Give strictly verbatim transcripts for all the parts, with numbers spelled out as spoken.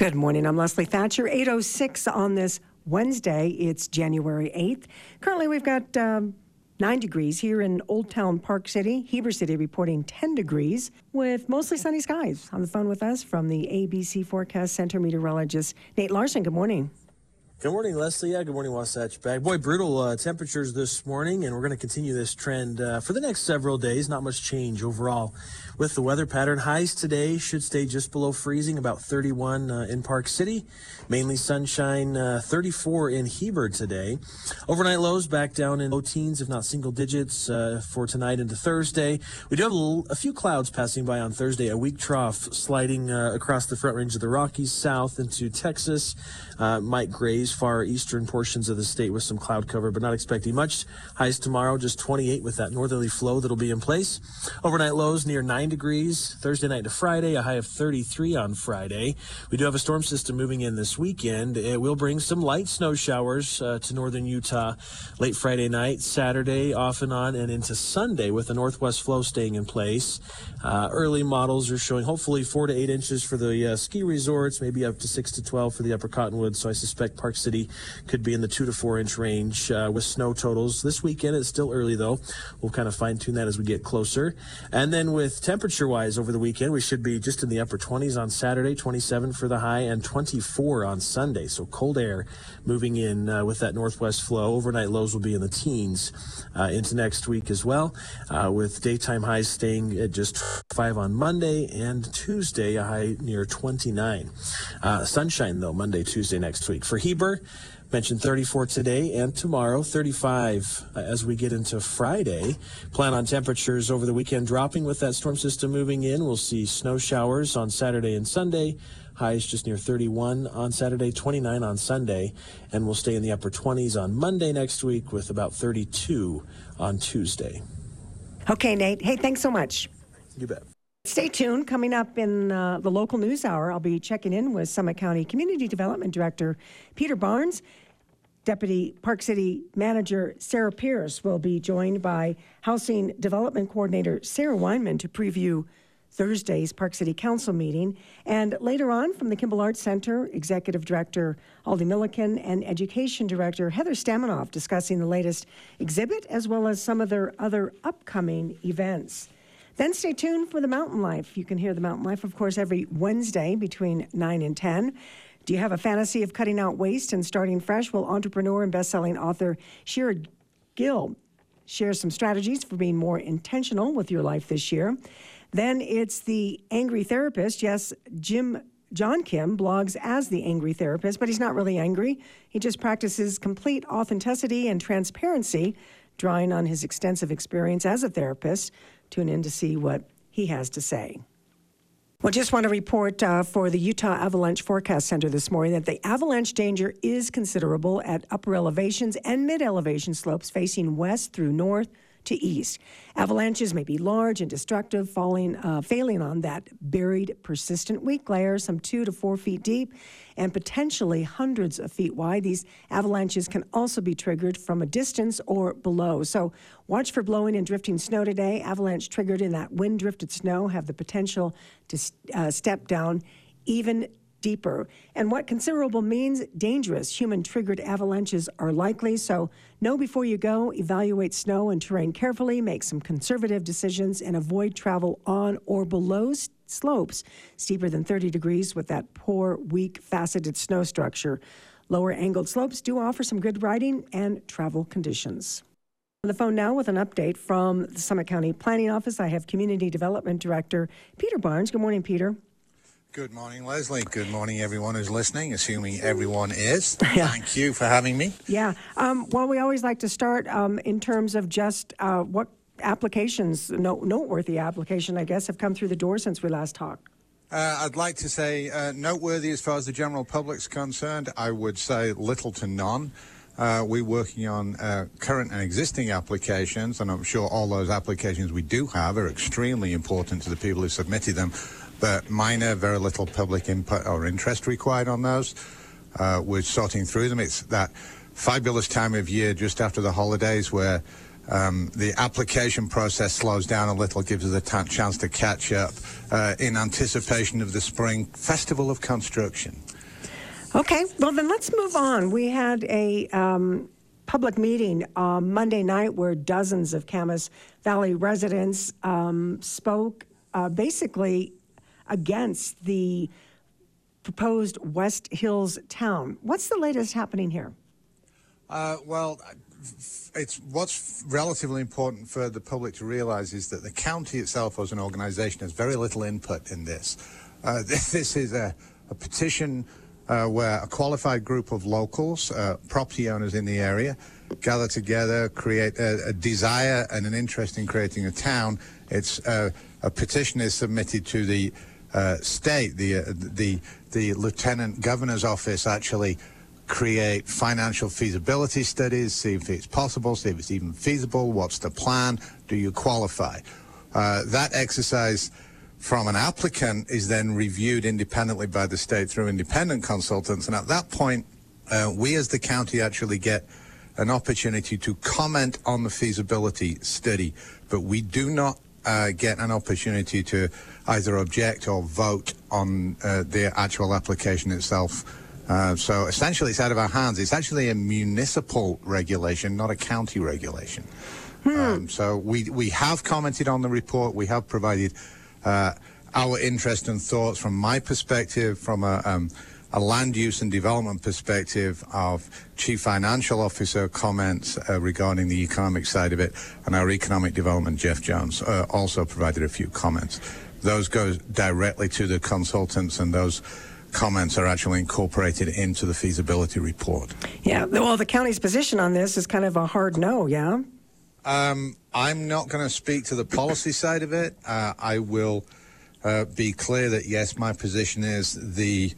Good morning. I'm Leslie Thatcher. eight oh six on this Wednesday. It's January eighth. Currently, we've got um, nine degrees here in Old Town Park City. Heber City reporting ten degrees with mostly sunny skies. On the phone with us from the A B C Forecast Center meteorologist Nate Larson. Good morning. Good morning, Leslie. Yeah, good morning, Wasatch Bag. Boy, brutal uh, temperatures this morning, and we're going to continue this trend uh, for the next several days. Not much change overall with the weather pattern. Highs today should stay just below freezing, about thirty-one uh, in Park City. Mainly sunshine, uh, thirty-four in Heber today. Overnight lows back down in low teens, if not single digits, uh, for tonight into Thursday. We do have a, little, a few clouds passing by on Thursday, a weak trough sliding uh, across the front range of the Rockies south into Texas. Uh, might graze far eastern portions of the state with some cloud cover, but not expecting much. Highs tomorrow, just twenty-eight with that northerly flow that'll be in place. Overnight lows near nine degrees. Thursday night to Friday, a high of thirty-three on Friday. We do have a storm system moving in this weekend. It will bring some light snow showers uh, to northern Utah late Friday night, Saturday off and on, and into Sunday with the northwest flow staying in place. Uh, early models are showing hopefully four to eight inches for the uh, ski resorts, maybe up to six to twelve for the upper Cottonwoods. So I suspect Park City could be in the two to four inch range uh, with snow totals this weekend. It's still early though. We'll kind of fine tune that as we get closer. And then with temperature wise over the weekend, we should be just in the upper twenties on Saturday, twenty-seven for the high, and twenty-four on Sunday. So cold air moving in uh, with that northwest flow. Overnight lows will be in the teens uh, into next week as well, uh, with daytime highs staying at just five on Monday, and Tuesday a high near twenty-nine. Uh, sunshine though Monday, Tuesday next week. For Heber, mentioned thirty-four today and tomorrow, thirty-five uh, as we get into Friday. Plan on temperatures over the weekend dropping with that storm system moving in. We'll see snow showers on Saturday and Sunday. Highs just near thirty-one on Saturday, twenty-nine on Sunday, and we'll stay in the upper twenties on Monday next week with about thirty-two on Tuesday. Okay, Nate. Hey, thanks so much. You bet. Stay tuned. Coming up in uh, the local news hour, I'll be checking in with Summit County Community Development Director Peter Barnes. Deputy Park City Manager Sarah Pierce will be joined by Housing Development Coordinator Sarah Weinman to preview Thursday's Park City Council meeting. And later on, from the Kimball Arts Center, Executive Director Aldi Milliken and Education Director Heather Staminoff discussing the latest exhibit as well as some of their other upcoming events. Then stay tuned for the Mountain Life. You can hear the Mountain Life, of course, every Wednesday between nine and ten. Do you have a fantasy of cutting out waste and starting fresh? Well, entrepreneur and best-selling author Shira Gill shares some strategies for being more intentional with your life this year. Then it's the Angry Therapist. Yes, Jim John Kim blogs as the Angry Therapist, but he's not really angry. He just practices complete authenticity and transparency, drawing on his extensive experience as a therapist. Tune in to see what he has to say. Well, just want to report uh, for the Utah Avalanche Forecast Center this morning that the avalanche danger is considerable at upper elevations and mid-elevation slopes facing west through north to east. Avalanches may be large and destructive, falling, uh, failing on that buried, persistent weak layer, some two to four feet deep and potentially hundreds of feet wide. These avalanches can also be triggered from a distance or below. So watch for blowing and drifting snow today. Avalanche triggered in that wind-drifted snow have the potential to uh, step down even deeper. And what considerable means dangerous human-triggered avalanches are likely. So know before you go, evaluate snow and terrain carefully, make some conservative decisions, and avoid travel on or below slopes steeper than thirty degrees with that poor, weak, faceted snow structure. Lower angled slopes do offer some good riding and travel conditions. On the phone now with an update from the Summit County Planning Office, I have Community Development Director Peter Barnes. Good morning, Peter. Good morning, Leslie. Good morning, everyone who's listening, assuming everyone is. Yeah. Thank you for having me. Yeah. Um, well, we always like to start um, in terms of just uh, what applications, no, noteworthy application, I guess, have come through the door since we last talked. Uh, I'd like to say uh, noteworthy as far as the general public's concerned. I would say little to none. Uh, we're working on uh, current and existing applications, and I'm sure all those applications we do have are extremely important to the people who submitted them. But minor, very little public input or interest required on those. Uh, we're sorting through them. It's that fabulous time of year just after the holidays where um, the application process slows down a little, gives us a t- chance to catch up uh, in anticipation of the spring festival of construction. Okay, well then let's move on. We had a um, public meeting uh, Monday night where dozens of Camas Valley residents um, spoke uh, basically against the proposed West Hills town. What's the latest happening here? Uh, well, it's what's relatively important for the public to realize is that the county itself as an organization has very little input in this. Uh, this is a, a petition uh, where a qualified group of locals, uh, property owners in the area, gather together, create a, a desire and an interest in creating a town. It's uh, a petition is submitted to the uh, state. The uh, the the lieutenant governor's office actually create financial feasibility studies, see if it's possible, see if it's even feasible, what's the plan, do you qualify? Uh, that exercise from an applicant is then reviewed independently by the state through independent consultants, and at that point, uh, we as the county actually get an opportunity to comment on the feasibility study, but we do not uh, get an opportunity to either object or vote on uh, the actual application itself. Uh, so essentially it's out of our hands. It's actually a municipal regulation, not a county regulation. Hmm. Um, so we, we have commented on the report. We have provided uh, our interest and thoughts from my perspective, from a, um, a land use and development perspective, of Chief Financial Officer comments uh, regarding the economic side of it, and our economic development, Jeff Jones, uh, also provided a few comments. Those go directly to the consultants, and those comments are actually incorporated into the feasibility report. Yeah, well, the county's position on this is kind of a hard no, yeah? Um, I'm not going to speak to the policy side of it. Uh, I will uh, be clear that, yes, my position is the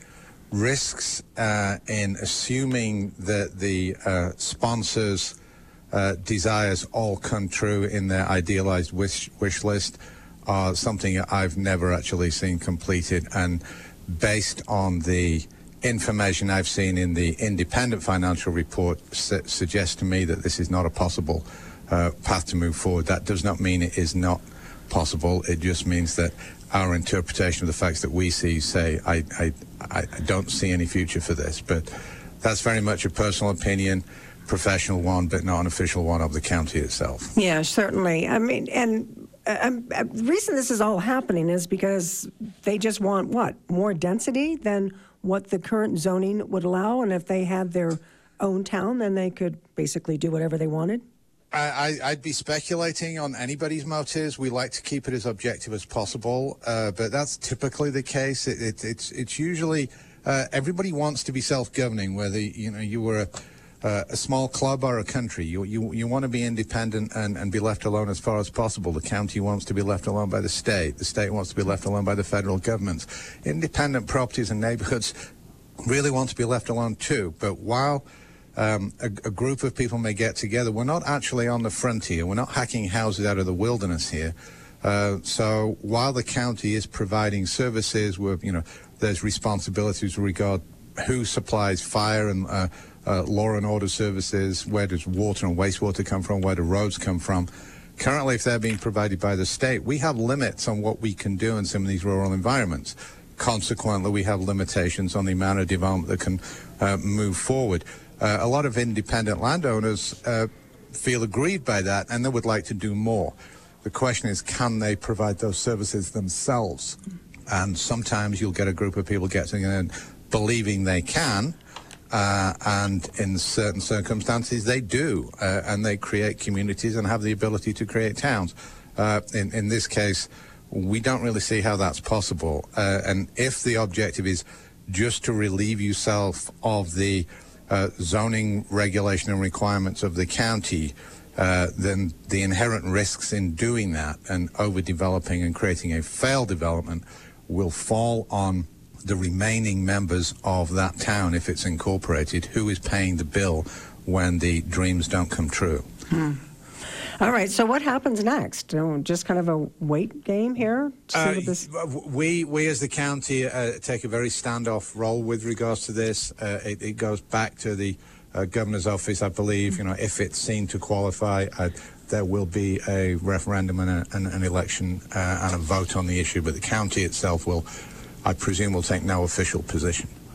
risks uh, in assuming that the uh, sponsors' uh, desires all come true in their idealized wish, wish list are something I've never actually seen completed, and based on the information I've seen in the independent financial report su- suggests to me that this is not a possible uh, path to move forward. That does not mean it is not possible. It just means that our interpretation of the facts that we see say, I, I, I don't see any future for this. But that's very much a personal opinion, professional one, but not an official one of the county itself. Yeah, certainly. I mean, and Um, uh, the reason this is all happening is because they just want, what, more density than what the current zoning would allow? And if they had their own town, then they could basically do whatever they wanted? I, I, I'd be speculating on anybody's motives. We like to keep it as objective as possible, uh, but that's typically the case. It, it, it's, it's usually uh, everybody wants to be self-governing, whether you know you were a Uh, a small club or a country. You you, you want to be independent and, and be left alone as far as possible. The county wants to be left alone by the state. The state wants to be left alone by the federal government. Independent properties and neighborhoods really want to be left alone too. But while um, a, a group of people may get together, we're not actually on the frontier. We're not hacking houses out of the wilderness here. Uh, so while the county is providing services, where you know there's responsibilities regard who supplies fire and uh, Uh, law and order services, where does water and wastewater come from, where do roads come from. Currently, if they're being provided by the state, we have limits on what we can do in some of these rural environments. Consequently, we have limitations on the amount of development that can uh, move forward. Uh, a lot of independent landowners uh, feel aggrieved by that, and they would like to do more. The question is, can they provide those services themselves? And sometimes you'll get a group of people getting in believing they can, Uh, and in certain circumstances they do, uh, and they create communities and have the ability to create towns. Uh, in, in this case, we don't really see how that's possible. Uh, and if the objective is just to relieve yourself of the uh, zoning regulation and requirements of the county, uh, then the inherent risks in doing that and overdeveloping and creating a failed development will fall on the remaining members of that town, if it's incorporated, who is paying the bill when the dreams don't come true. Hmm. All right, so what happens next? Oh, just kind of a wait game here? To see Uh, what this... we, we as the county uh, take a very standoff role with regards to this. Uh, it, it goes back to the uh, governor's office, I believe. You know, if it's seen to qualify, uh, there will be a referendum and, a, and an election uh, and a vote on the issue, but the county itself will, I presume, will take no official position.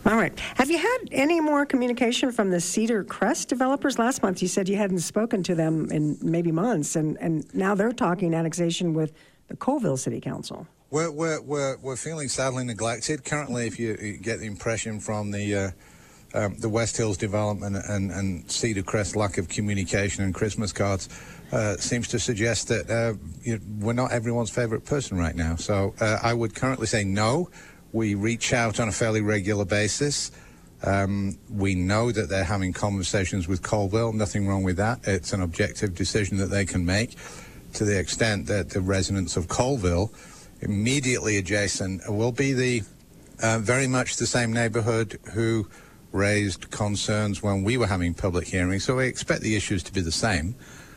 All right. Have you had any more communication from the Cedar Crest developers? Last month you said you hadn't spoken to them in maybe months, and, and now they're talking annexation with the Colville City Council. We're, we're, we're, we're feeling sadly neglected. Currently, if you, you get the impression from the uh, um, the West Hills development and, and Cedar Crest lack of communication and Christmas cards uh, seems to suggest that uh, you, we're not everyone's favorite person right now. So uh, I would currently say no. We reach out on a fairly regular basis. Um, we know that they're having conversations with Colville. Nothing wrong with that. It's an objective decision that they can make. To the extent that the residents of Colville, immediately adjacent, will be the uh, very much the same neighborhood who raised concerns when we were having public hearings. So we expect the issues to be the same.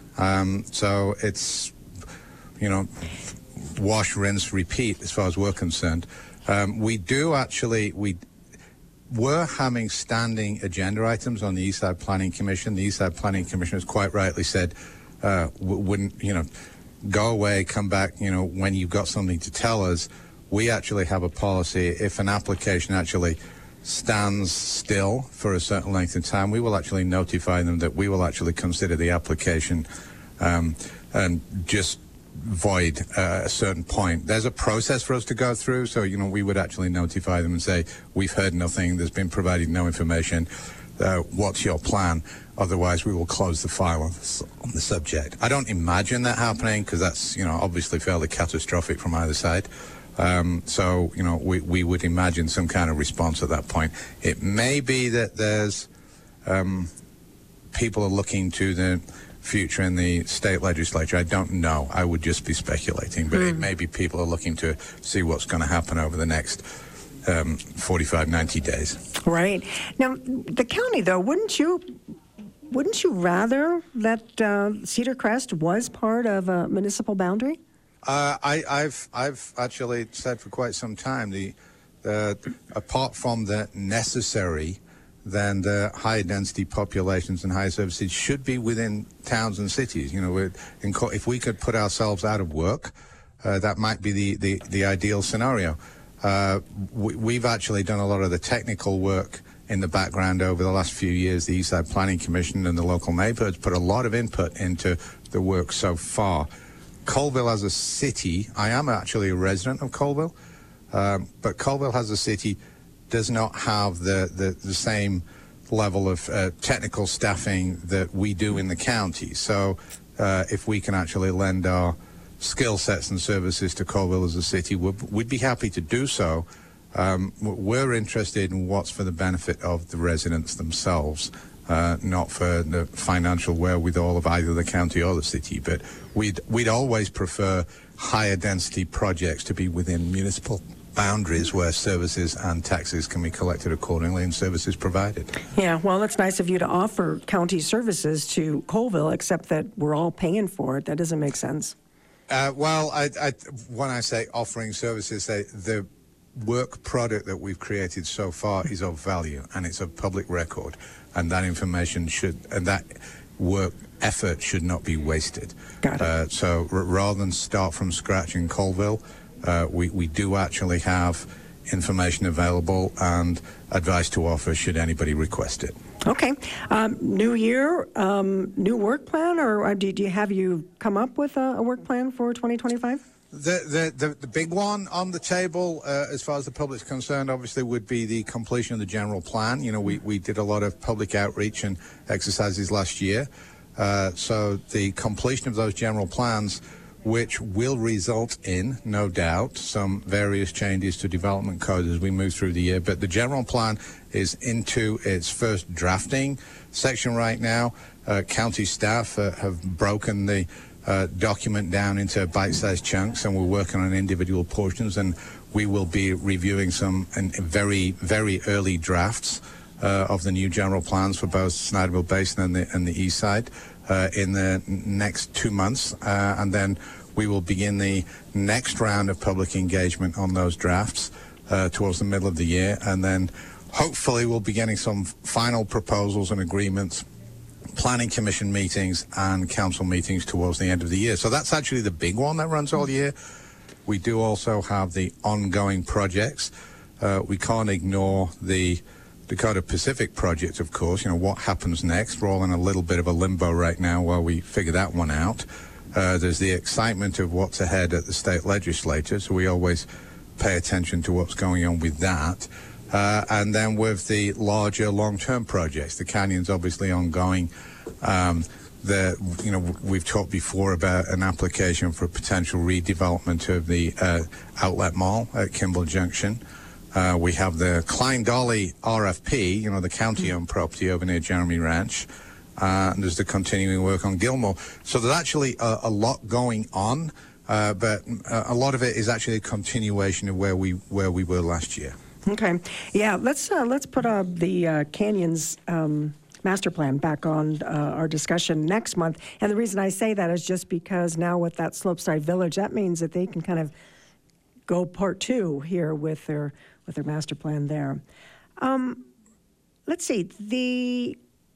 Um, so it's, you know, wash, rinse, repeat as far as we're concerned. Um, we do actually, we were having standing agenda items on the Eastside Planning Commission. The Eastside Planning Commission has quite rightly said, uh, wouldn't, you know, go away, come back, you know, when you've got something to tell us. We actually have a policy. If an application actually stands still for a certain length of time, we will actually notify them that we will actually consider the application um, and just void uh, a certain point. There's a process for us to go through, so you know we would actually notify them and say we've heard nothing, there's been provided no information, uh, what's your plan? Otherwise we will close the file on, this, on the subject. I don't imagine that happening because that's you know obviously fairly catastrophic from either side. Um, so you know we, we would imagine some kind of response at that point. It may be that there's um, people are looking to the future in the state legislature. I don't know. I would just be speculating, but mm. it may be people are looking to see what's going to happen over the next um, forty-five, ninety days. Right. Now, the county, though, wouldn't you wouldn't you rather that uh, Cedar Crest was part of a municipal boundary? Uh, I, I've I've actually said for quite some time the uh, apart from the necessary, then the high density populations and high services should be within towns and cities. You know, we're in, if we could put ourselves out of work, uh, that might be the, the, the ideal scenario. Uh, we, we've actually done a lot of the technical work in the background over the last few years. The Eastside Planning Commission and the local neighborhoods put a lot of input into the work so far. Colville as a city, I am actually a resident of Colville, um, but Colville as a city does not have the, the, the same level of uh, technical staffing that we do in the county. So uh, if we can actually lend our skill sets and services to Colville as a city, we'd, we'd be happy to do so. Um, we're interested in what's for the benefit of the residents themselves, uh, not for the financial wherewithal of either the county or the city. But we'd, we'd always prefer higher density projects to be within municipal boundaries where services and taxes can be collected accordingly and services provided. Yeah, well, that's nice of you to offer county services to Colville, except that we're all paying for it. That doesn't make sense. Uh, well, I, I, when I say offering services, say the work product that we've created so far is of value and it's of public record, and that information should, and that work effort should not be wasted. Got it. Uh, so r- rather than start from scratch in Colville, Uh, we, we do actually have information available and advice to offer should anybody request it. Okay. Um, new year, um, new work plan, or do, do you have you come up with a, a work plan for twenty twenty-five? The, the, the, the big one on the table, uh, as far as the public's concerned, obviously would be the completion of the general plan. You know, we, we did a lot of public outreach and exercises last year. Uh, so the completion of those general plans, which will result in, no doubt, some various changes to development codes as we move through the year. But the general plan is into its first drafting section right now. Uh, county staff uh, have broken the uh, document down into bite-sized chunks, and we're working on individual portions, and we will be reviewing some and very, very early drafts uh, of the new general plans for both Snyderville Basin and the, and the east side uh, in the next two months. Uh, and then we will begin the next round of public engagement on those drafts uh, towards the middle of the year. And then hopefully we'll be getting some final proposals and agreements, planning commission meetings and council meetings towards the end of the year. So that's actually the big one that runs all year. We do also have the ongoing projects. Uh, we can't ignore the Dakota Pacific project, of course, you know, what happens next? We're all in a little bit of a limbo right now while we figure that one out. Uh, there's the excitement of what's ahead at the state legislature, so we always pay attention to what's going on with that. Uh, and then with the larger long-term projects, the Canyon's obviously ongoing. Um, the, you know, we've talked before about an application for potential redevelopment of the uh, outlet mall at Kimball Junction. Uh, we have the Klein Dolly R F P, you know, the county-owned property over near Jeremy Ranch. Uh, and there's the continuing work on Gilmore. So there's actually a, a lot going on, uh, but a lot of it is actually a continuation of where we where we were last year. Okay, yeah. Let's uh, let's put uh, the uh, Canyons um, master plan back on uh, our discussion next month. And the reason I say that is just because now with that Slopeside Village, that means that they can kind of go part two here with their with their master plan there. Um, let's see the.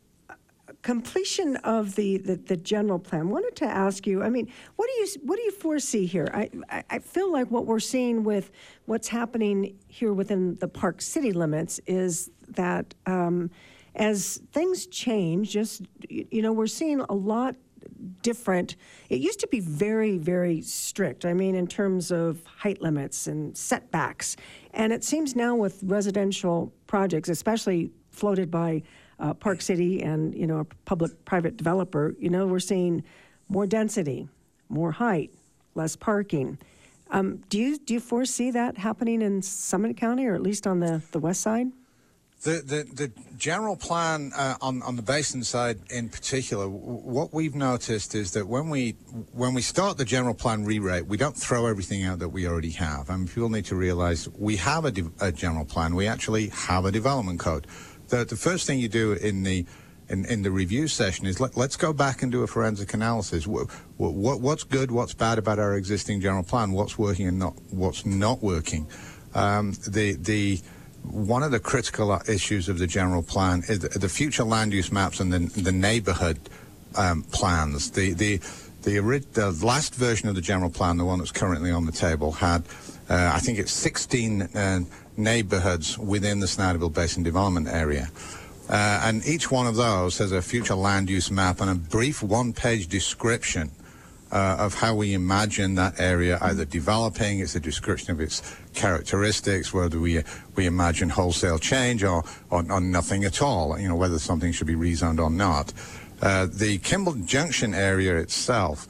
Completion of the, the, the general plan. Wanted to ask you, I mean, what do you what do you foresee here? I, I, I feel like what we're seeing with what's happening here within the Park City limits is that um, as things change, just, you know, we're seeing a lot different. It used to be very, very strict, I mean, in terms of height limits and setbacks. And it seems now with residential projects, especially floated by Uh, Park City and, you know, a public-private developer, you know, we're seeing more density, more height, less parking. Um, do you do you foresee that happening in Summit County, or at least on the, the west side? The the, the general plan uh, on on the basin side in particular, w- what we've noticed is that when we when we start the general plan re-rate, we don't throw everything out that we already have. I mean, people need to realize we have a, de- a general plan. We actually have a development code. The, the first thing you do in the in, in the review session is let, let's go back and do a forensic analysis. What, what, what's good, what's bad about our existing general plan? What's working and not what's not working? Um, the the one of the critical issues of the general plan is the, the future land use maps and the, the neighborhood um, plans. The the the, the last version of the general plan, the one that's currently on the table, had uh, I think it's sixteen. Uh, neighborhoods within the Snyderville Basin Development Area. Uh, and each one of those has a future land use map and a brief one-page description uh, of how we imagine that area either developing. It's a description of its characteristics, whether we we imagine wholesale change or, or, or nothing at all, you know, whether something should be rezoned or not. Uh, the Kimball Junction area itself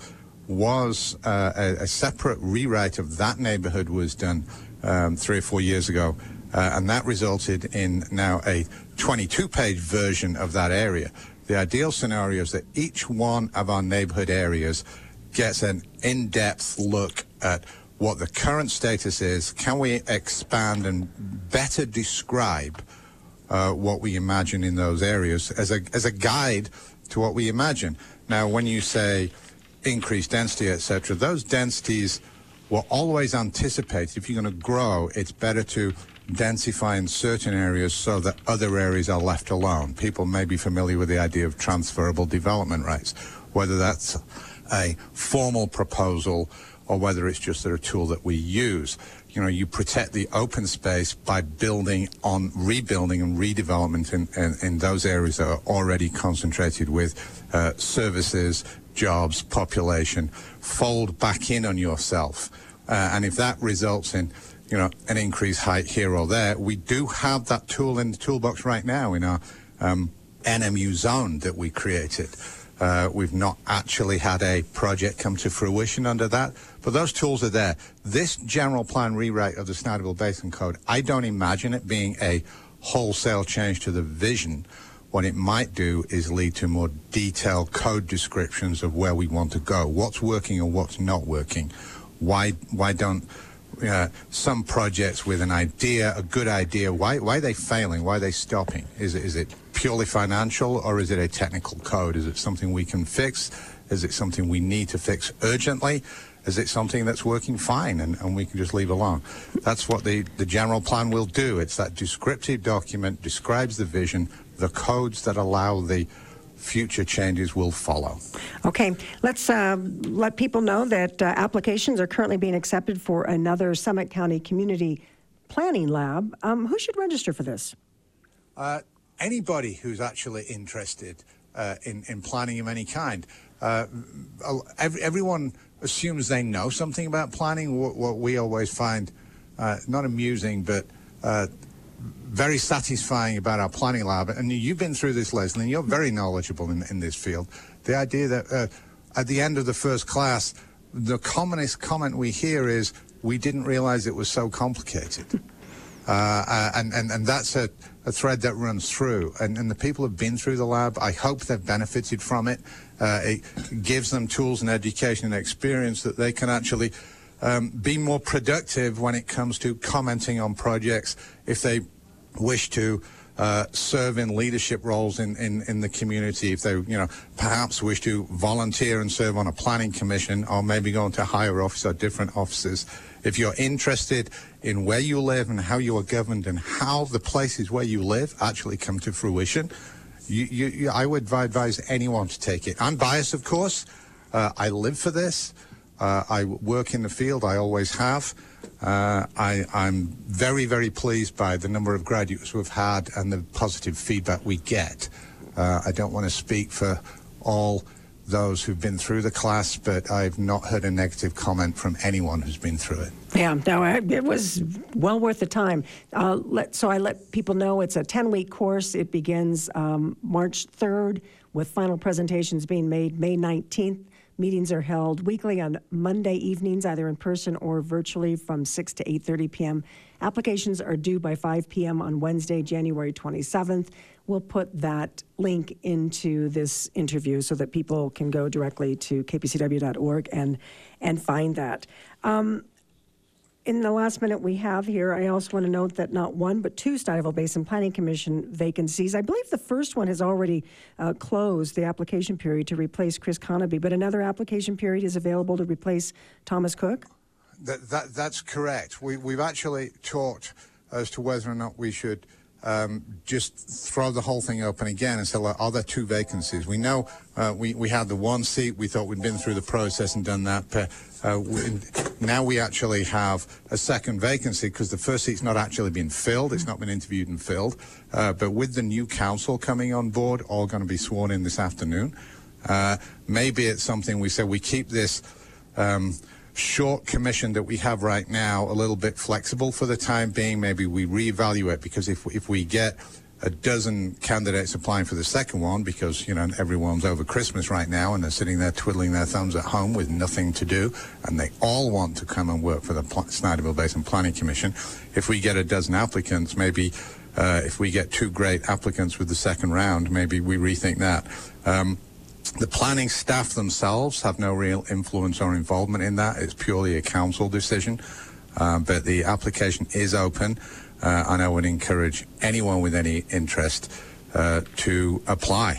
was uh, a, a separate rewrite of that neighborhood was done Um, three or four years ago, uh, and that resulted in now a twenty-two page version of that area. The ideal scenario is that each one of our neighborhood areas gets an in-depth look at what the current status is. Can we expand and better describe uh, what we imagine in those areas as a as a guide to what we imagine? Now, when you say increased density, et cetera, those densities were always anticipated. If you're going to grow, it's better to densify in certain areas so that other areas are left alone. People may be familiar with the idea of transferable development rights, whether that's a formal proposal or whether it's just a tool that we use. You know, you protect the open space by building on rebuilding and redevelopment in, in, in those areas that are already concentrated with uh, services, jobs, population. Fold back in on yourself. Uh, and if that results in, you know, an increased height here or there, we do have that tool in the toolbox right now in our um, N M U zone that we created. Uh, we've not actually had a project come to fruition under that, but those tools are there. This general plan rewrite of the Snyderville Basin Code, I don't imagine it being a wholesale change to the vision. What it might do is lead to more detailed code descriptions of where we want to go, what's working and what's not working. Why why don't uh, some projects with an idea, a good idea, why why are they failing? Why are they stopping? Is it, is it purely financial, or is it a technical code? Is it something we can fix? Is it something we need to fix urgently? Is it something that's working fine and, and we can just leave alone? That's what the, the general plan will do. It's that descriptive document, describes the vision, the codes that allow the future changes will follow. Okay, let's uh, let people know that uh, applications are currently being accepted for another Summit County Community Planning Lab. Um, who should register for this? uh, anybody who's actually interested uh, in, in planning of any kind. Uh, every, everyone assumes they know something about planning. What, what we always find uh, not amusing, but uh, very satisfying about our planning lab, and you've been through this, Leslie, and you're very knowledgeable in, in this field. The idea that uh, at the end of the first class, the commonest comment we hear is, we didn't realize it was so complicated. Uh, and, and, and that's a, a thread that runs through. And, and the people who have been through the lab, I hope they've benefited from it. Uh, it gives them tools and education and experience that they can actually um, be more productive when it comes to commenting on projects if they wish to uh, serve in leadership roles in, in, in the community, if they, you know, perhaps wish to volunteer and serve on a planning commission, or maybe go into a higher office or different offices. If you're interested in where you live and how you are governed and how the places where you live actually come to fruition, you, you, you, I would advise anyone to take it. I'm biased, of course. Uh, I live for this. Uh, I work in the field. I always have. Uh, I, I'm very, very pleased by the number of graduates we've had and the positive feedback we get. Uh, I don't want to speak for all those who've been through the class, but I've not heard a negative comment from anyone who's been through it. Yeah, no, I- it was well worth the time. Uh, let, so I let people know it's a ten-week course. It begins um, March third, with final presentations being made May nineteenth. Meetings are held weekly on Monday evenings, either in person or virtually, from six to eight thirty p.m. Applications are due by five p.m. on Wednesday, January twenty-seventh. We'll put that link into this interview so that people can go directly to k p c w dot org and, and find that. Um, In the last minute we have here, I also want to note that not one, but two Stuyvesant Basin Planning Commission vacancies. I believe the first one has already uh, closed the application period to replace Chris Conaby, but another application period is available to replace Thomas Cook? That, that, that's correct. We, we've actually talked as to whether or not we should um, just throw the whole thing open again and say, well, are there two vacancies? We know uh, we, we had the one seat. We thought we'd been through the process and done that. But, uh, we, now we actually have a second vacancy because the first seat's not actually been filled. It's not been interviewed and filled. Uh, but with the new council coming on board, all going to be sworn in this afternoon, uh, maybe it's something we say we keep this um, short commission that we have right now a little bit flexible for the time being. Maybe we reevaluate, because if if we get a dozen candidates applying for the second one, because you know everyone's over Christmas right now and they're sitting there twiddling their thumbs at home with nothing to do, and they all want to come and work for the Pl- Snyderville Basin Planning Commission. If we get a dozen applicants, maybe uh, if we get two great applicants with the second round, maybe we rethink that. Um, The planning staff themselves have no real influence or involvement in that. It's purely a council decision. Um, but the application is open, uh, and I would encourage anyone with any interest uh, to apply.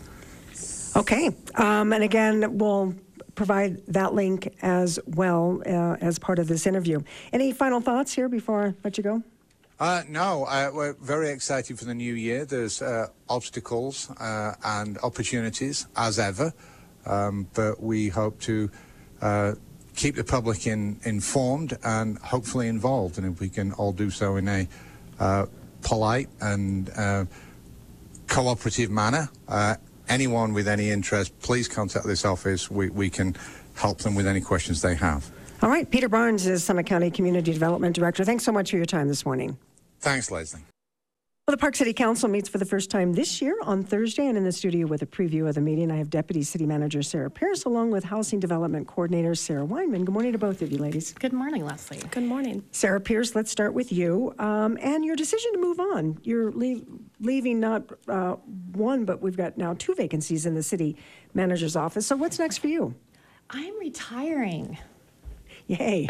Okay. Um, and again, we'll provide that link as well uh, as part of this interview. Any final thoughts here before I let you go? Uh, no, uh, we're very excited for the new year. There's uh, obstacles uh, and opportunities, as ever, um, but we hope to uh, keep the public in, informed and hopefully involved, and if we can all do so in a uh, polite and uh, cooperative manner, uh, anyone with any interest, please contact this office. We, we can help them with any questions they have. All right. Peter Barnes is Summit County Community Development Director. Thanks so much for your time this morning. Thanks, Leslie. Well, the Park City Council meets for the first time this year on Thursday, and in the studio with a preview of the meeting, I have Deputy City Manager Sarah Pierce along with Housing Development Coordinator Sarah Weinman. Good morning to both of you, ladies. Good morning, Leslie. Good morning. Sarah Pierce, let's start with you um, and your decision to move on. You're leave, leaving not uh, one, but we've got now two vacancies in the city manager's office. So what's next for you? I'm retiring. Yay.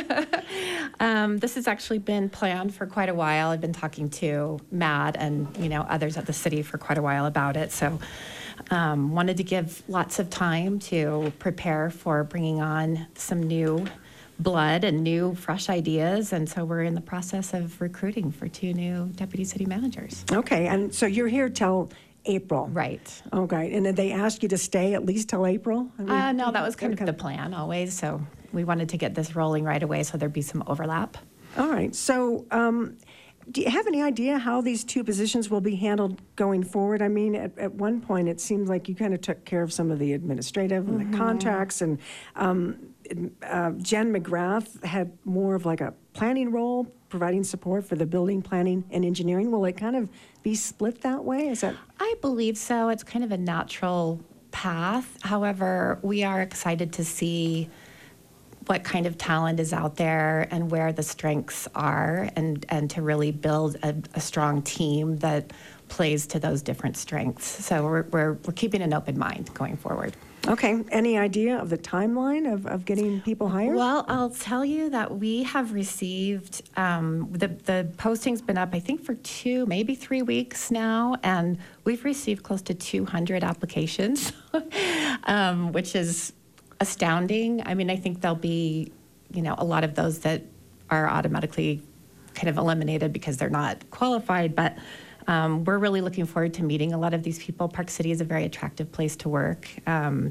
um, this has actually been planned for quite a while. I've been talking to Matt and, you know, others at the city for quite a while about it. So um, wanted to give lots of time to prepare for bringing on some new blood and new, fresh ideas. And so we're in the process of recruiting for two new deputy city managers. Okay. And so you're here till April. Right. Okay. And did they ask you to stay at least till April? I mean, Uh, no, that was kind okay. of the plan always. So we wanted to get this rolling right away so there'd be some overlap. All right. So um, do you have any idea how these two positions will be handled going forward? I mean, at, at one point, it seemed like you kind of took care of some of the administrative and the contracts, and um, uh, Jen McGrath had more of like a planning role, providing support for the building planning and engineering. Will it kind of be split that way? Is that? I believe so. It's kind of a natural path. However, we are excited to see what kind of talent is out there and where the strengths are, and, and to really build a, a strong team that plays to those different strengths. So we're, we're, we're keeping an open mind going forward. Okay. Any idea of the timeline of, of getting people hired? Well, I'll tell you that we have received, um, the, the posting's been up, I think, for two, maybe three weeks now, and we've received close to two hundred applications, um, which is astounding. I mean, I think there'll be, you know, a lot of those that are automatically kind of eliminated because they're not qualified, but um, we're really looking forward to meeting a lot of these people. Park City is a very attractive place to work, um,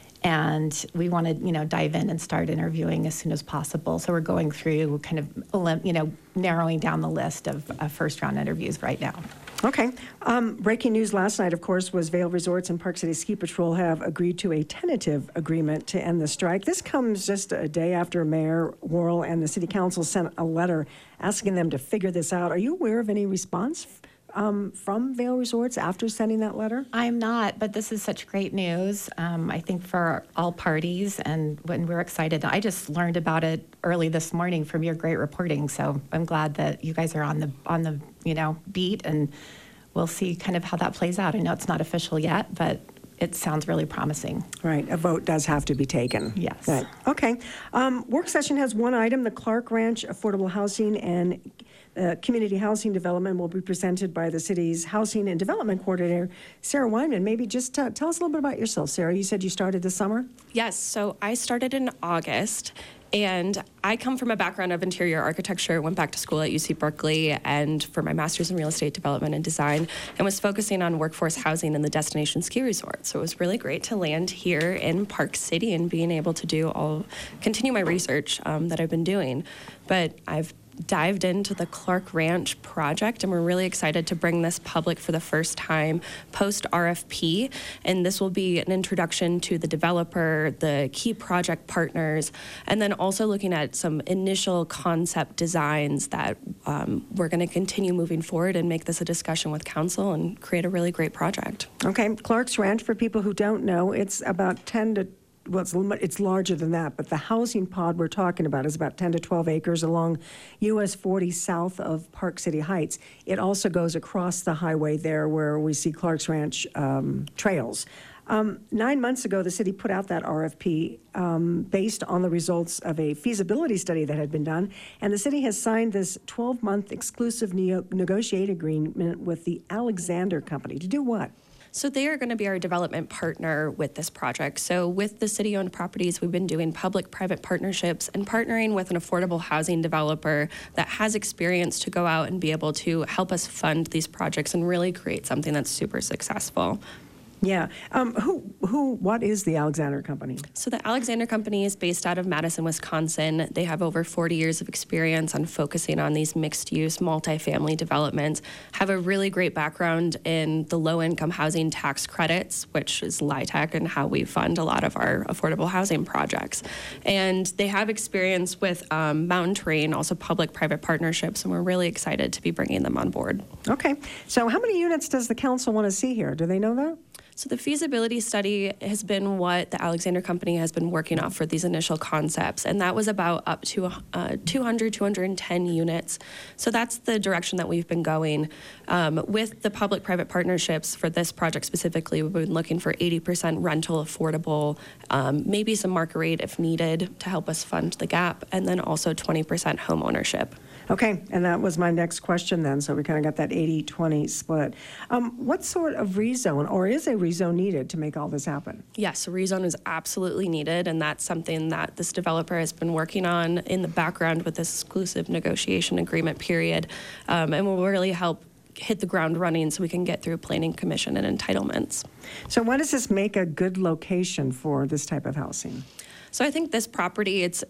and we want to, you know, dive in and start interviewing as soon as possible. So we're going through kind of, you know, narrowing down the list of, of first round interviews right now. Okay. Um, breaking news last night, of course, was Vail Resorts and Park City Ski Patrol have agreed to a tentative agreement to end the strike. This comes just a day after Mayor Worrell and the City Council sent a letter asking them to figure this out. Are you aware of any response um, from Vail Resorts after sending that letter? I'm not, but this is such great news, um, I think, for all parties, and when we're excited. I just learned about it early this morning from your great reporting, so I'm glad that you guys are on the, on the you know, beat, and we'll see kind of how that plays out. I know it's not official yet, but it sounds really promising. Right. A vote does have to be taken. Yes. Right. Okay. Um, work session has one item. The Clark Ranch Affordable Housing and uh, Community Housing Development will be presented by the city's Housing and Development Coordinator, Sarah Weinman. Maybe just uh, tell us a little bit about yourself, Sarah. You said you started this summer? Yes. So I started in August. And I come from a background of interior architecture, went back to school at U C Berkeley and for my master's in real estate development and design, and was focusing on workforce housing in the destination ski resort. So it was really great to land here in Park City and being able to do all, continue my research um, that I've been doing. But I've dived into the Clark Ranch project, and we're really excited to bring this public for the first time post R F P. And this will be an introduction to the developer, the key project partners, and then also looking at some initial concept designs that um, we're going to continue moving forward and make this a discussion with council and create a really great project. Okay. Clark's Ranch, for people who don't know, it's about ten to well, it's, it's larger than that, but the housing pod we're talking about is about ten to twelve acres along U S forty south of Park City Heights. It also goes across the highway there where we see Clark's Ranch um, trails. Um, nine months ago, the city put out that R F P um, based on the results of a feasibility study that had been done, and the city has signed this twelve-month exclusive neo- negotiate agreement with the Alexander Company. To do what? So they are going to be our development partner with this project. So with the city-owned properties, we've been doing public-private partnerships and partnering with an affordable housing developer that has experience to go out and be able to help us fund these projects and really create something that's super successful. Yeah. Um, who, who, what is the Alexander Company? So the Alexander Company is based out of Madison, Wisconsin. They have over forty years of experience on focusing on these mixed-use, multifamily developments, have a really great background in the low-income housing tax credits, which is LIHTC and how we fund a lot of our affordable housing projects. And they have experience with um, mountain terrain, also public-private partnerships, and we're really excited to be bringing them on board. Okay. So how many units does the council want to see here? Do they know that? So the feasibility study has been what the Alexander Company has been working off for these initial concepts, and that was about up to uh, two hundred, two hundred ten units. So that's the direction that we've been going. Um, with the public-private partnerships for this project specifically, we've been looking for eighty percent rental affordable, um, maybe some market rate if needed to help us fund the gap, and then also twenty percent home ownership. Okay, and that was my next question then, so we kind of got that eighty twenty split. Um, what sort of rezone, or is a rezone needed to make all this happen? Yes, a rezone is absolutely needed, and that's something that this developer has been working on in the background with this exclusive negotiation agreement period, um, and will really help hit the ground running so we can get through planning commission and entitlements. So why does this make a good location for this type of housing? So I think this property, it's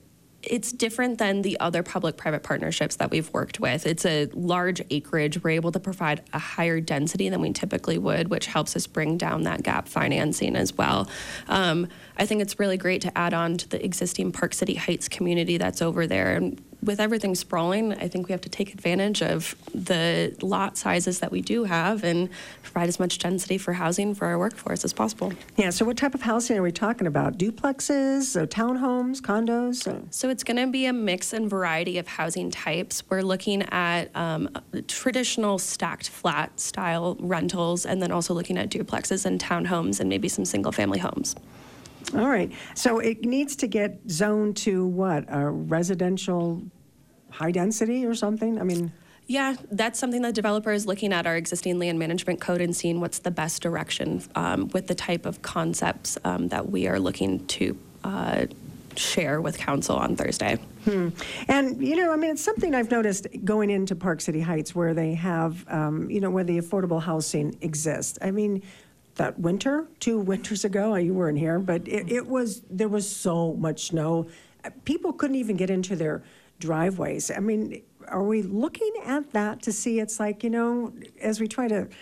it's different than the other public-private partnerships that we've worked with. It's a large acreage. We're able to provide a higher density than we typically would, which helps us bring down that gap financing as well. Um, I think it's really great to add on to the existing Park City Heights community that's over there. And with everything sprawling, I think we have to take advantage of the lot sizes that we do have and provide as much density for housing for our workforce as possible. Yeah, so what type of housing are we talking about? Duplexes, or townhomes, condos? Or? So it's going to be a mix and variety of housing types. We're looking at um, traditional stacked flat style rentals, and then also looking at duplexes and townhomes and maybe some single family homes. All right. So it needs to get zoned to what? A residential high density or something? I mean... Yeah, that's something the developer is looking at our existing land management code and seeing what's the best direction um, with the type of concepts um, that we are looking to uh, share with council on Thursday. Hmm. And, you know, I mean, it's something I've noticed going into Park City Heights where they have, um, you know, where the affordable housing exists. I mean, that winter, two winters ago, you weren't here, but it, it was, there was so much snow. People couldn't even get into their driveways. I mean, are we looking at that to see it's like, you know, as we try to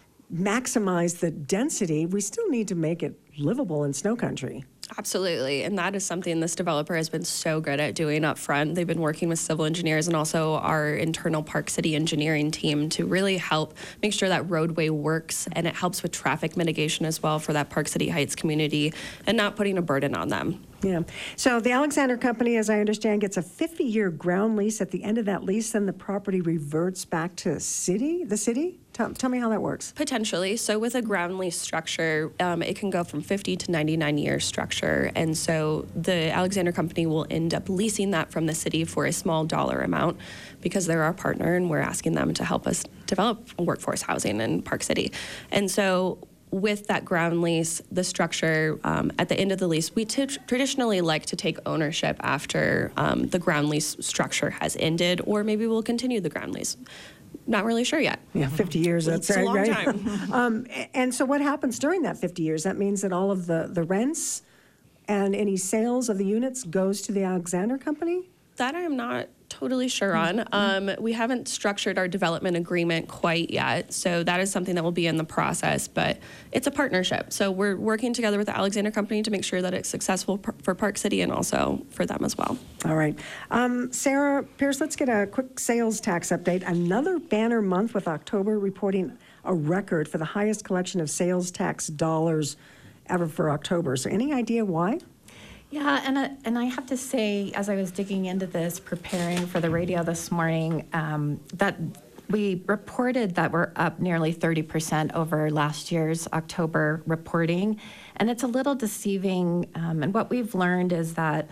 maximize the density, we still need to make it livable in snow country? Absolutely, and that is something this developer has been so good at doing up front. They've been working with civil engineers and also our internal Park City engineering team to really help make sure that roadway works, and it helps with traffic mitigation as well for that Park City Heights community and not putting a burden on them. Yeah. So the Alexander Company, as I understand, gets a fifty-year ground lease. At the end of that lease, then the property reverts back to city, the city? Tell, tell me how that works. Potentially. So with a ground lease structure, um, it can go from fifty to ninety-nine year structure. And so the Alexander Company will end up leasing that from the city for a small dollar amount because they're our partner and we're asking them to help us develop workforce housing in Park City. And so with that ground lease, the structure, um, at the end of the lease, we t- traditionally like to take ownership after um, the ground lease structure has ended, or maybe we'll continue the ground lease. Not really sure yet. Yeah, fifty years, that's It's a right, long right? time. um, and so what happens during that fifty years? That means that all of the, the rents and any sales of the units goes to the Alexander Company? That I am not totally sure on. Um, we haven't structured our development agreement quite yet, so that is something that will be in the process, but it's a partnership. So we're working together with the Alexander Company to make sure that it's successful per- for Park City and also for them as well. All right. Um, Sarah Pierce, let's get a quick sales tax update. Another banner month with October reporting a record for the highest collection of sales tax dollars ever for October. So any idea why? Yeah, and I, and I have to say, as I was digging into this, preparing for the radio this morning, um, that we reported that we're up nearly thirty percent over last year's October reporting, and it's a little deceiving. Um, and what we've learned is that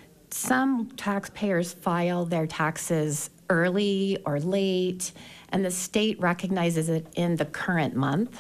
some taxpayers file their taxes early or late, and the state recognizes it in the current month.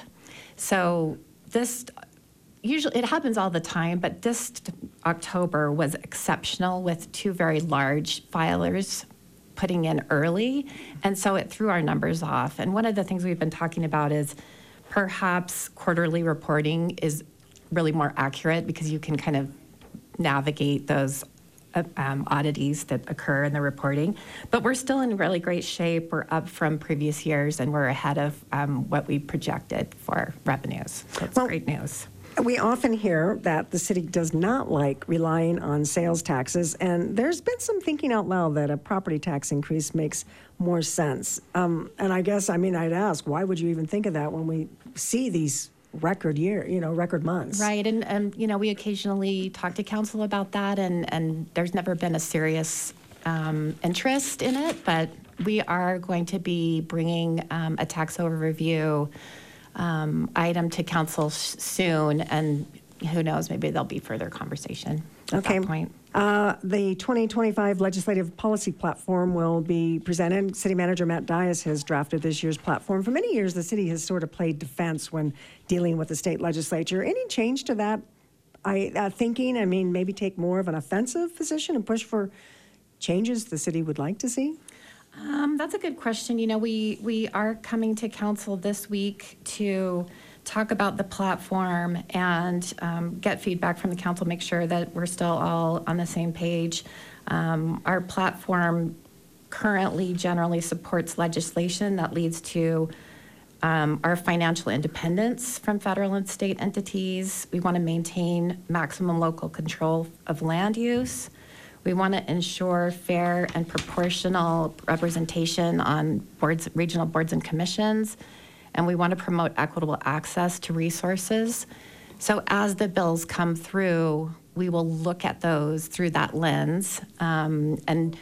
So this. Usually, it happens all the time, but this October was exceptional with two very large filers putting in early, and so it threw our numbers off. And one of the things we've been talking about is perhaps quarterly reporting is really more accurate because you can kind of navigate those uh, um, oddities that occur in the reporting. But we're still in really great shape. We're up from previous years, and we're ahead of um, what we projected for revenues. So it's Well, great news. We often hear that the city does not like relying on sales taxes, and there's been some thinking out loud that a property tax increase makes more sense. Um, and I guess, I mean, I'd ask, why would you even think of that when we see these record year, you know, record months? Right, and, and you know, we occasionally talk to council about that, and, and there's never been a serious um, interest in it, but we are going to be bringing um, a tax overview Um, item to council sh- soon, and who knows, maybe there'll be further conversation at Okay. that point. Uh, the twenty twenty-five legislative policy platform will be presented. City Manager Matt Dias has drafted this year's platform. For many years, the city has sort of played defense when dealing with the state legislature. Any change to that I, uh, thinking? I mean, maybe take more of an offensive position and push for changes the city would like to see? Um, that's a good question. You know, we, we are coming to council this week to talk about the platform and um, get feedback from the council, make sure that we're still all on the same page. Um, our platform currently generally supports legislation that leads to um, our financial independence from federal and state entities. We want to maintain maximum local control of land use. We want to ensure fair and proportional representation on boards, regional boards and commissions, and we want to promote equitable access to resources. So as the bills come through, we will look at those through that lens. Um, and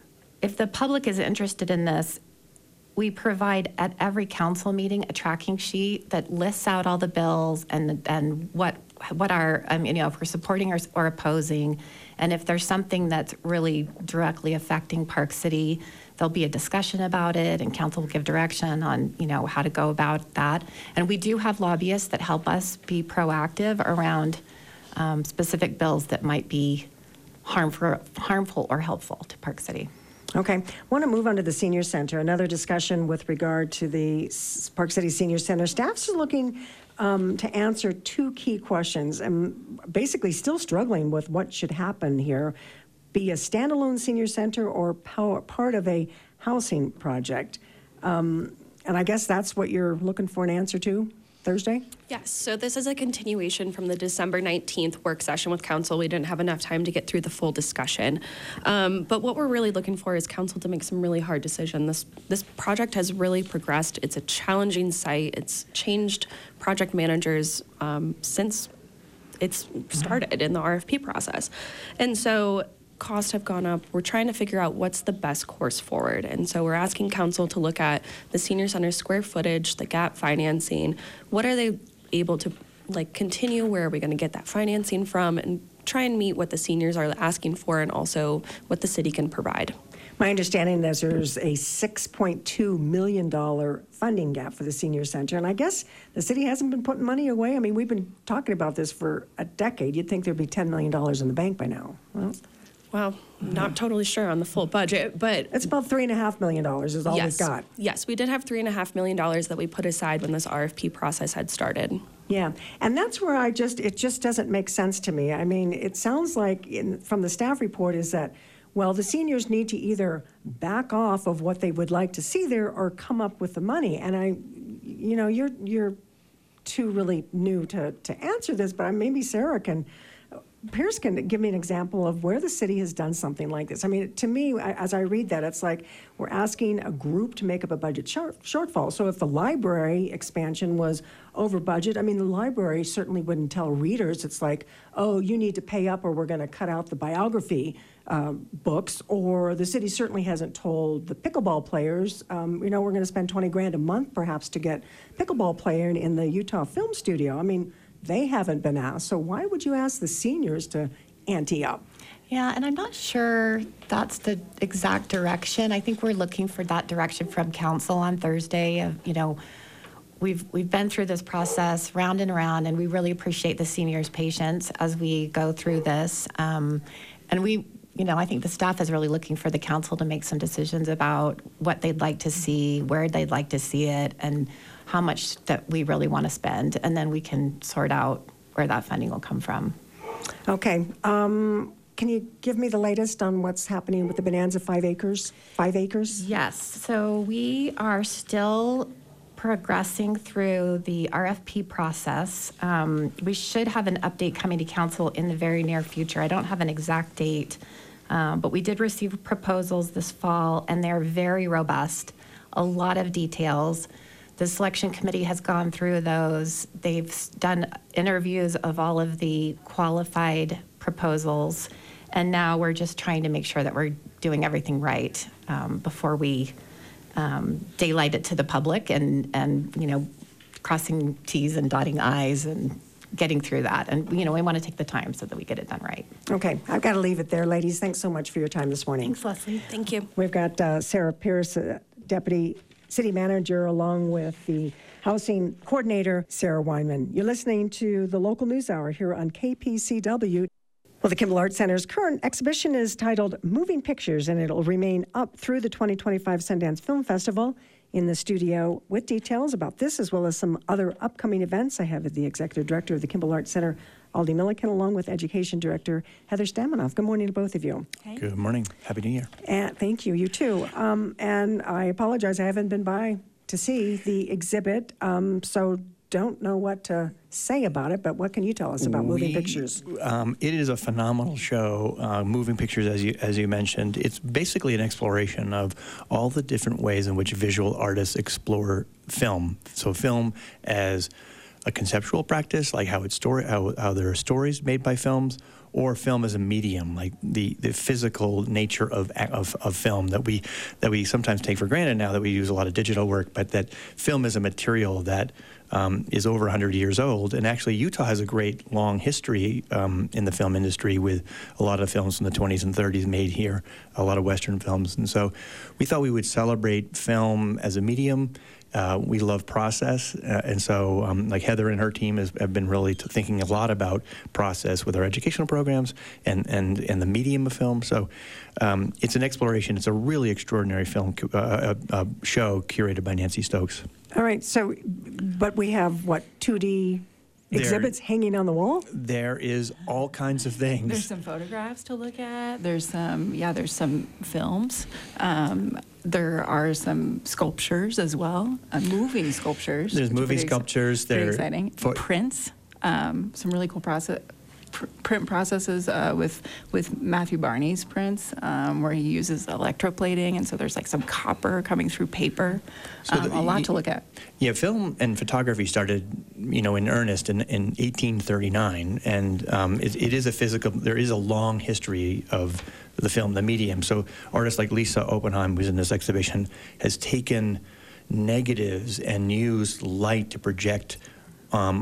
if the public is interested in this, we provide at every council meeting a tracking sheet that lists out all the bills and and what what are, um, you know, if we're supporting or, or opposing. And if there's something that's really directly affecting Park City, there'll be a discussion about it and council will give direction on, you know, how to go about that. And we do have lobbyists that help us be proactive around um, specific bills that might be harmful, harmful or helpful to Park City. Okay, I want to move on to the Senior Center. Another discussion with regard to the S- Park City Senior Center. Staff's looking um, to answer two key questions and basically still struggling with what should happen here. Be a standalone senior center or power, part of a housing project. Um, and I guess that's what you're looking for an answer to Thursday? Yes, so this is a continuation from the December nineteenth work session with council. We didn't have enough time to get through the full discussion. Um, but what we're really looking for is council to make some really hard decisions. This, this project has really progressed. It's a challenging site. It's changed project managers um, since it's started in the R F P process. And so costs have gone up. We're trying to figure out what's the best course forward. And so we're asking council to look at the senior center square footage, the gap financing. What are they able to like continue? Where are we going to get that financing from? And try and meet what the seniors are asking for and also what the city can provide. My understanding is there's a six point two million dollars funding gap for the senior center. And I guess the city hasn't been putting money away. I mean, we've been talking about this for a decade. You'd think there'd be ten million dollars in the bank by now. Well, Well, not totally sure on the full budget, but it's about three and a half million dollars is all yes, we've got. Yes, we did have three and a half million dollars that we put aside when this R F P process had started. Yeah, and that's where I just, it just doesn't make sense to me. I mean, it sounds like in, from the staff report is that, well, the seniors need to either back off of what they would like to see there or come up with the money. And I, you know, you're you're too really new to, to answer this, but maybe Sarah can, Pierce can give me an example of where the city has done something like this. I mean, to me, I- as I read that, it's like we're asking a group to make up a budget short, shortfall. So if the library expansion was over budget, I mean, the library certainly wouldn't tell readers, it's like, oh, you need to pay up or we're going to cut out the biography uh, books. Or the city certainly hasn't told the pickleball players, um, you know, we're going to spend twenty grand a month perhaps to get pickleball player in, in the Utah Film Studio. I mean, they haven't been asked, so why would you ask the seniors to ante up? Yeah, and I'm not sure that's the exact direction. I think we're looking for that direction from council on Thursday. Of, you know, we've we've been through this process round and around, and we really appreciate the seniors' patience as we go through this. Um, and we, you know, I think the staff is really looking for the council to make some decisions about what they'd like to see, where they'd like to see it, and how much that we really want to spend, and then we can sort out where that funding will come from. Okay. Um, can you give me the latest on what's happening with the Bonanza Five Acres? Five Acres? Yes. So we are still progressing through the R F P process. Um, we should have an update coming to council in the very near future. I don't have an exact date, um, but we did receive proposals this fall, and they're very robust. A lot of details. The selection committee has gone through those. They've done interviews of all of the qualified proposals, and now we're just trying to make sure that we're doing everything right um, before we um, daylight it to the public and, and, you know, crossing T's and dotting I's and getting through that. And, you know, we want to take the time so that we get it done right. Okay. I've got to leave it there, ladies. Thanks so much for your time this morning. Thanks, Leslie. Thank you. We've got uh, Sarah Pierce, uh, Deputy City Manager, along with the Housing Coordinator, Sarah Weinman. You're listening to the Local News Hour here on K P C W. Well, the Kimball Arts Center's current exhibition is titled Moving Pictures, and it'll remain up through the twenty twenty-five Sundance Film Festival. In the studio with details about this, as well as some other upcoming events, I have the Executive Director of the Kimball Arts Center, Aldi Milliken, along with Education Director Heather Stamanoff. Good morning to both of you. Hey. Good morning. Happy New Year. And thank you. You too. Um, and I apologize, I haven't been by to see the exhibit, um, so don't know what to say about it, but what can you tell us about Moving We- Pictures? Um, it is a phenomenal show, uh, Moving Pictures, as you as you mentioned. It's basically an exploration of all the different ways in which visual artists explore film. So film as a conceptual practice, like how it's story, how, how there are stories made by films, or film as a medium, like the, the physical nature of, of of film that we that we sometimes take for granted now that we use a lot of digital work, but that film is a material that um, is over one hundred years old. And actually, Utah has a great long history um, in the film industry with a lot of films from the twenties and thirties made here, a lot of Western films. And so we thought we would celebrate film as a medium. Uh, we love process, uh, and so um, like Heather and her team has, have been really t- thinking a lot about process with our educational programs and, and, and the medium of film. So um, it's an exploration. It's a really extraordinary film cu- uh, uh, uh, show curated by Nancy Stokes. All right, so, but we have, what, two D There- exhibits hanging on the wall? There is all kinds of things. There's some photographs to look at. There's some, yeah, there's some films. Um, there are some sculptures as well, uh, moving sculptures. There's which are moving pretty ex- sculptures. Pretty There- exciting. for- Prints, um, some really cool process. pr- Print processes uh, with with Matthew Barney's prints, um, where he uses electroplating, and so there's like some copper coming through paper. So Um, the- a lot y- to look at. Yeah, film and photography started, you know, in earnest in, in eighteen thirty-nine, and um, it, it is a physical. There is a long history of the film, the medium. So artists like Lisa Oppenheim, who's in this exhibition, has taken negatives and used light to project um,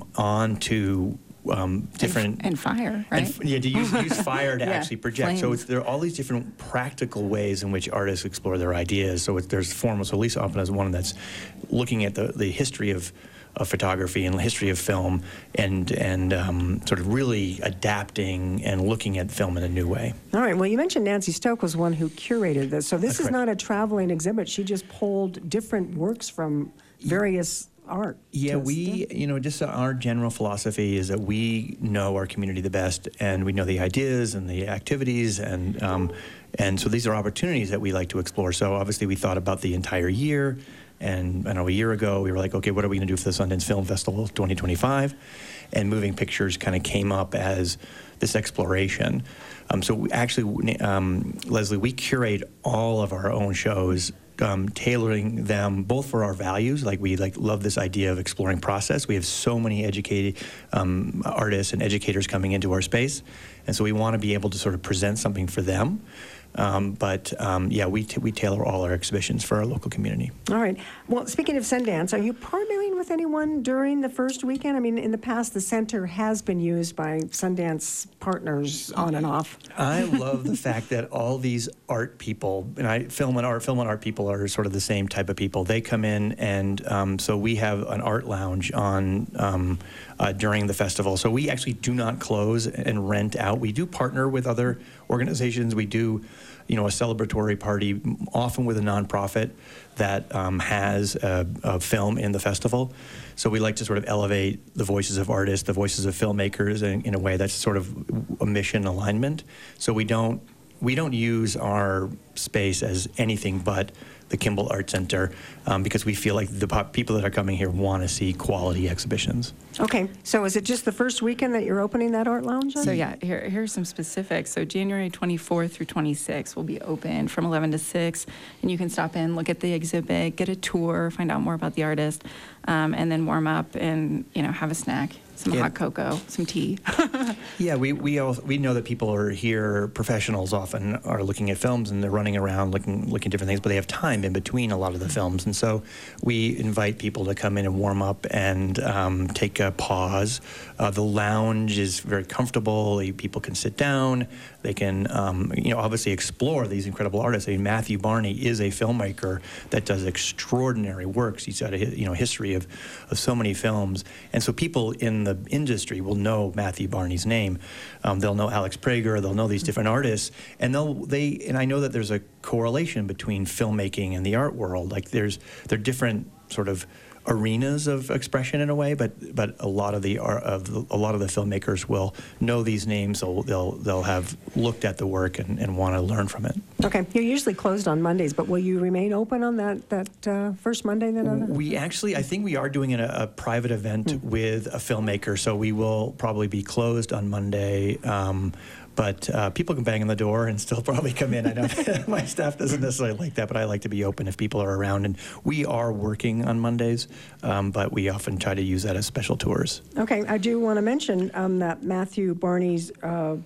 onto um, different and, and fire, right? and f- yeah, to use, use fire to Yeah, actually project. So flames. it's, there are all these different practical ways in which artists explore their ideas. So it, there's formal. So Lisa Oppenheim is one that's looking at the, the history of, of photography and the history of film, and and um, sort of really adapting and looking at film in a new way. All right, well, you mentioned Nancy Stoke was one who curated this. So this That's is correct. not a traveling exhibit. She just pulled different works from various art. Yeah, to- we, you know, just our general philosophy is that we know our community the best, and we know the ideas and the activities, and um, and so these are opportunities that we like to explore. So obviously, we thought about the entire year, and I know a year ago we were like, okay, what are we going to do for the Sundance Film Festival twenty twenty-five? And Moving Pictures kind of came up as this exploration. Um, so we actually, um, Leslie, we curate all of our own shows. Um, tailoring them both for our values, like we like love this idea of exploring process. We have so many educated um, artists and educators coming into our space, and so we want to be able to sort of present something for them. Um, but um, yeah, we t- we tailor all our exhibitions for our local community. All right. Well, speaking of Sundance, are you partnering with anyone during the first weekend? I mean, in the past, the center has been used by Sundance partners on and off. I love the fact that all these art people, and I film and art, film and art people are sort of the same type of people. They come in, and um, so we have an art lounge on um, uh, during the festival. So we actually do not close and rent out. We do partner with other organizations. We do, you know, a celebratory party, often with a nonprofit that um, has a, a film in the festival. So we like to sort of elevate the voices of artists, the voices of filmmakers in, in a way that's sort of a mission alignment. So we don't we don't use our space as anything but the Kimball Art Center um, because we feel like the pop- people that are coming here want to see quality exhibitions. Okay, so is it just the first weekend that you're opening that art lounge? So yeah, here, here's some specifics. So January twenty-fourth through twenty-sixth will be open from eleven to six, and you can stop in, look at the exhibit, get a tour, find out more about the artist, um, and then warm up and, you know, have a snack, some Yeah. hot cocoa, some tea. Yeah, we we all, we know that people are here. Professionals often are looking at films and they're running around looking looking at different things, but they have time time in between a lot of the films. And so we invite people to come in and warm up and um, take a pause. Uh, the lounge is very comfortable. People can sit down. They can, um, you know, obviously explore these incredible artists. I mean, Matthew Barney is a filmmaker that does extraordinary works. He's got a you know history of, of so many films, and so people in the industry will know Matthew Barney's name. Um, they'll know Alex Prager. They'll know these different artists, and they'll they and I know that there's a correlation between filmmaking and the art world. Like there's they're different sort of arenas of expression in a way, but but a lot of the of the, a lot of the filmmakers will know these names. They'll they'll, they'll have looked at the work and, and want to learn from it. Okay, you're usually closed on Mondays, but will you remain open on that that uh, first Monday? Then on we actually, I think we are doing a, a private event mm. with a filmmaker, so we will probably be closed on Monday. Um, But uh, people can bang on the door and still probably come in. I know my staff doesn't necessarily like that, but I like to be open if people are around. And we are working on Mondays, um, but we often try to use that as special tours. Okay, I do want to mention um, that Matthew Barney's uh,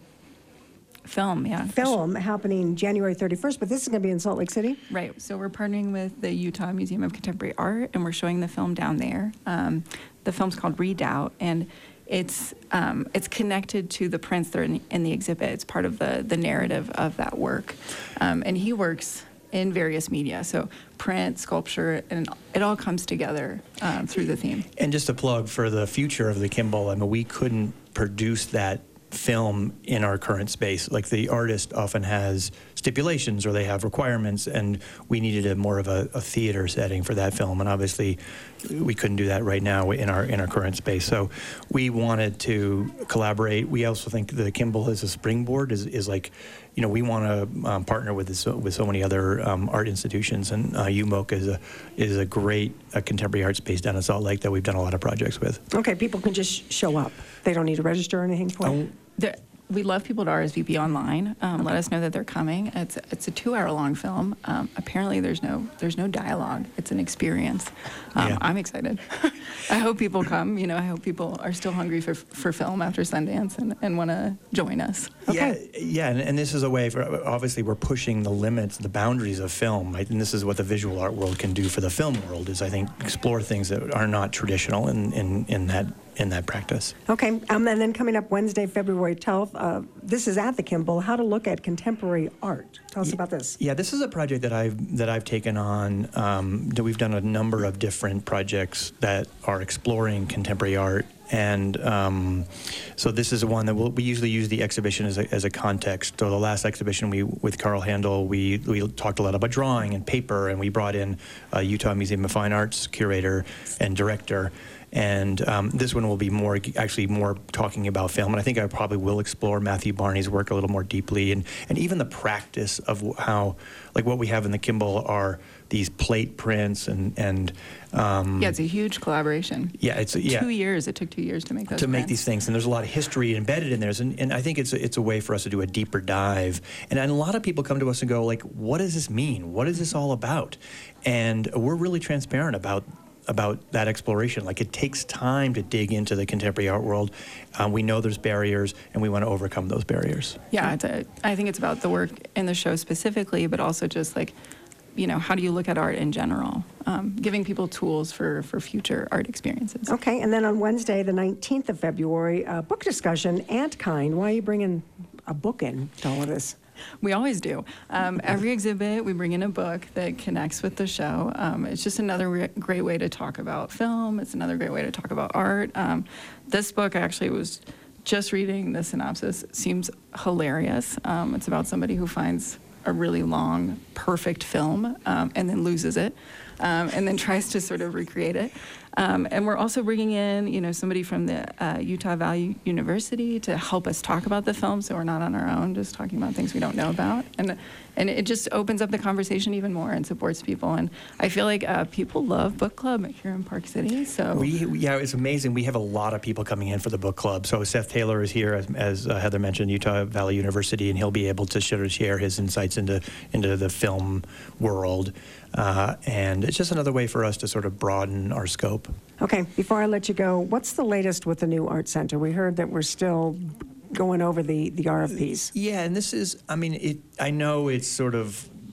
film, yeah, film happening January thirty-first, but this is going to be in Salt Lake City? Right, so we're partnering with the Utah Museum of Contemporary Art, and we're showing the film down there. Um, the film's called Redoubt, and It's um, it's connected to the prints that are in, in the exhibit. It's part of the, the narrative of that work. Um, and he works in various media, so print, sculpture, and it all comes together um, through the theme. And just a plug for the future of the Kimball, I mean, we couldn't produce that film in our current space. Like the artist often has stipulations or they have requirements, and we needed a more of a, a theater setting for that film, and obviously we couldn't do that right now in our in our current space. So we wanted to collaborate. We also think the Kimball as a springboard is, is like, you know, we want to um, partner with this, with so many other um, art institutions, and uh, U M O C is a is a great uh, contemporary art space down in Salt Lake that we've done a lot of projects with. Okay, people can just show up. They don't need to register or anything for it? There, we love people to R S V P online. Um, okay. Let us know that they're coming. It's it's a two-hour-long film. Um, apparently, there's no there's no dialogue. It's an experience. Um, yeah. I'm excited. I hope people come. You know, I hope people are still hungry for for film after Sundance and, and want to join us. Okay. Yeah, yeah, and, and this is a way for, obviously we're pushing the limits, the boundaries of film, right? And this is what the visual art world can do for the film world, is I think explore things that are not traditional in in, in that. in that practice. Okay, um, and then coming up Wednesday, February twelfth, uh, this is at the Kimball, How to Look at Contemporary Art. Tell us yeah, about this. Yeah, this is a project that I've that I've taken on. Um, that we've done a number of different projects that are exploring contemporary art, and um, so this is one that we'll, we usually use the exhibition as a, as a context. So the last exhibition we with Carl Handel, we we talked a lot about drawing and paper, and we brought in a Utah Museum of Fine Arts curator and director. And um, this one will be more, actually more talking about film. And I think I probably will explore Matthew Barney's work a little more deeply, and, and even the practice of how, like what we have in the Kimball are these plate prints and, and um, yeah, it's a huge collaboration. Yeah, it's yeah. Two years, it took two years to make those To prints. make these things, and there's a lot of history embedded in there. And, and I think it's a, it's a way for us to do a deeper dive. And, and a lot of people come to us and go, like, what does this mean? What is this all about? And we're really transparent about about that exploration. Like, it takes time to dig into the contemporary art world. Um, we know there's barriers, and we want to overcome those barriers. Yeah, it's a, I think it's about the work in the show specifically, but also just like, you know, how do you look at art in general? Um, giving people tools for, for future art experiences. Okay, and then on Wednesday, the nineteenth of February, uh, book discussion, Antkind. Why are you bringing a book in to all of this? We always do. Um, every exhibit, we bring in a book that connects with the show. Um, it's just another re- great way to talk about film. It's another great way to talk about art. Um, this book actually was just reading the synopsis. Seems hilarious. Um, it's about somebody who finds a really long, perfect film um, and then loses it um, and then tries to sort of recreate it. Um, and we're also bringing in, you know, somebody from the uh, Utah Valley University to help us talk about the film, so we're not on our own just talking about things we don't know about. And and it just opens up the conversation even more and supports people. And I feel like uh, people love book club here in Park City. So we, yeah, it's amazing. We have a lot of people coming in for the book club. So Seth Taylor is here, as, as uh, Heather mentioned, Utah Valley University, and he'll be able to sort of share his insights into into the film world. Uh, and it's just another way for us to sort of broaden our scope. Okay, before I let you go, what's the latest with the new art center? We heard that we're still going over the, the R F Ps. Yeah, and this is, I mean, it. I know it's sort of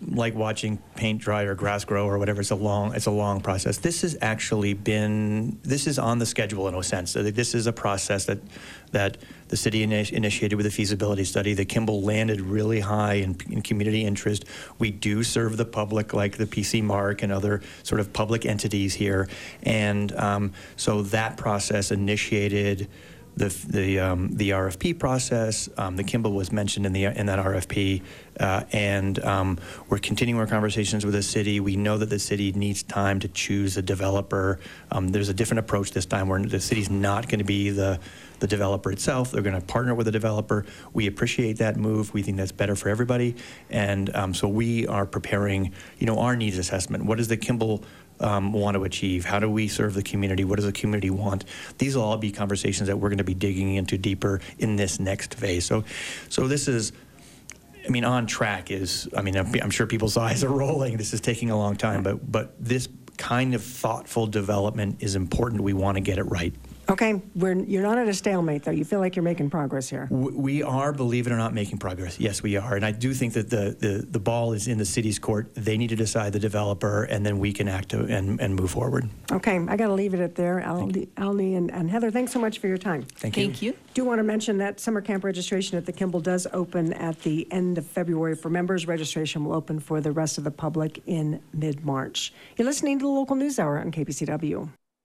like watching paint dry or grass grow or whatever. It's a long, it's a long process. This has actually been, this is on the schedule in a sense. So this is a process that that the city ini- initiated with a feasibility study. The Kimball landed really high in, in community interest. We do serve the public, like the P C Mark and other sort of public entities here, and um, so that process initiated the the um, the R F P process. Um, the Kimball was mentioned in the in that R F P, uh, and um, we're continuing our conversations with the city. We know that the city needs time to choose a developer. Um, there's a different approach this time, where the city's not going to be the the developer itself. They're going to partner with a developer. We appreciate that move. We think that's better for everybody, and um, so we are preparing, you know, our needs assessment. What does the Kimball Um, want to achieve? How do we serve the community? What does the community want? These will all be conversations that we're going to be digging into deeper in this next phase. So, so this is, I mean, on track is, I mean, I'm, I'm sure people's eyes are rolling. This is taking a long time, but but this kind of thoughtful development is important. We want to get it right. Okay, we're, you're not at a stalemate, though. You feel like you're making progress here. W- We are, believe it or not, making progress. Yes, we are. And I do think that the, the, the ball is in the city's court. They need to decide the developer, and then we can act to, and, and move forward. Okay, I got to leave it at there. Alni, Alni and, and Heather, thanks so much for your time. Thank you. Thank you. Do want to mention that summer camp registration at the Kimball does open at the end of February for members. Registration will open for the rest of the public in mid-March. You're listening to the Local News Hour on K P C W.